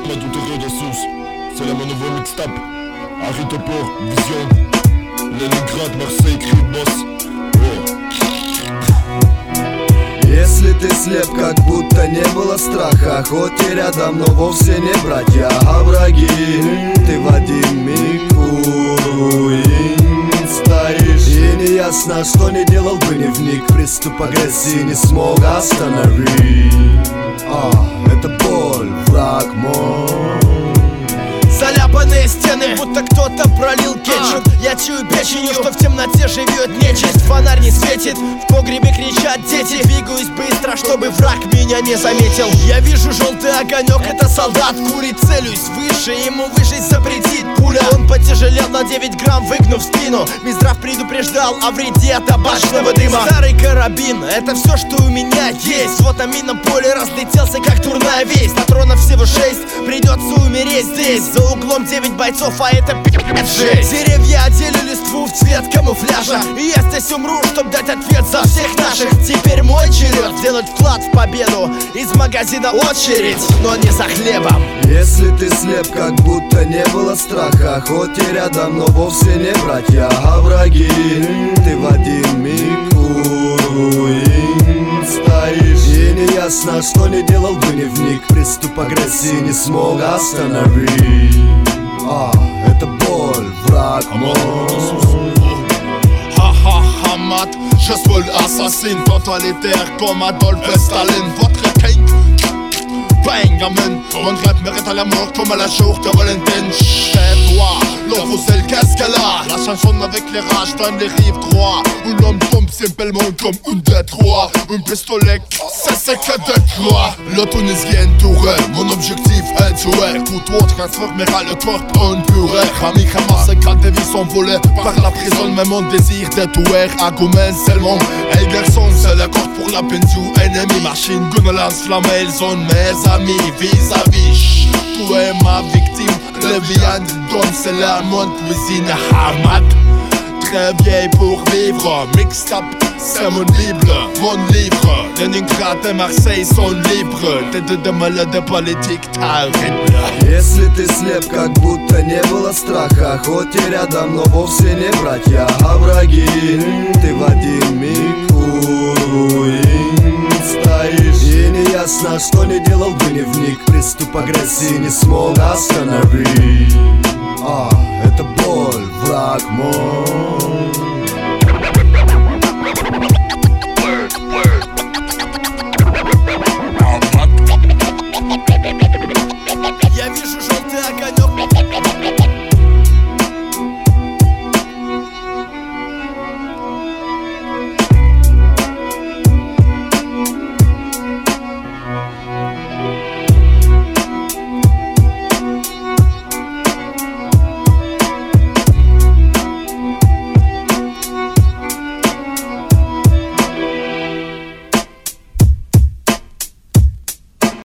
moi d'où t'es de source. C'est là mon nouveau mixtape. Harry Topor, Vision, Leningrad, Marseille, Cri Boss. Если ты слеп, как будто не было страха, хоть и рядом, но вовсе не братья, а враги. Ты в один миг стоишь, и неясно, что не делал бы, не вник. Приступ агрессии не смог остановить. Это боль, враг мой. Заляпанные стены, будто кто-то пролил кетчуп. Я чую печенью, что в темноте живет нечисть. Фонарь не светит, в погребе кричат дети. Двигаюсь быстро, чтобы враг меня не заметил. Я вижу желтый огонек, это солдат курит. Целюсь выше, ему выжить запретит пуля. Он потяжелел на 9 грамм, выгнув спину. Минздрав предупреждал о вреде табачного дыма. Старый карабин, это все, что у меня есть. Вот на минном поле разлетелся, как турная весть. Патронов всего 6, придется умереть здесь. За углом 9 бойцов, а это 5-6. Деревья одели листву в цвет камуфляжа, и я здесь умру, чтоб дать ответ за всех наших. Теперь мой черед сделать вклад в победу. Из магазина очередь, но не за хлебом. Если ты слеп, как будто не было страха, хоть и рядом, но вовсе не братья, а враги. Ты в один миг стоишь, и неясно, что не делал бы, не вник. Приступ агрессии не смог остановить. Это боль, враг мой. Hamad, je suis l'assassin totalitaire comme Adolf Stalin. Votre king, Benjamin, mon rêve mérite à la mort comme à la jour de Valentine. Tais-toi, l'eau c'est le qu'est-ce qu'elle a. La chanson avec les rages dans les rives droits, où l'homme tombe simplement comme une détroit. Un pistolet, c'est ce que de croix. Le Tunisien touré, mon objectif est de jouer. Couteau transformera le corps en purée. Rami Hamas, 50 vies sont volées par la prison, mais mon désir de tuer a commencé le monde. Hey garçon, c'est le corps pour la peine du ennemi. Machine gun lance flamme, ils sont mes amis. Vis-à-vis, tu es ma victime. Le viande donne, c'est la mon cuisine. Hamad, très vieille pour vivre. Mixtape, c'est mon livre, mon livre. Leningrad et Marseille sont libres. T'es de malade politique, terrible. Если ты слеп, как будто не было страха, хоть и рядом, но вовсе не братья, а враги. Ты в один миг стоишь, и неясно, что не делал бы, не вник. Приступ агрессии не смог остановить. Это боль, враг мой.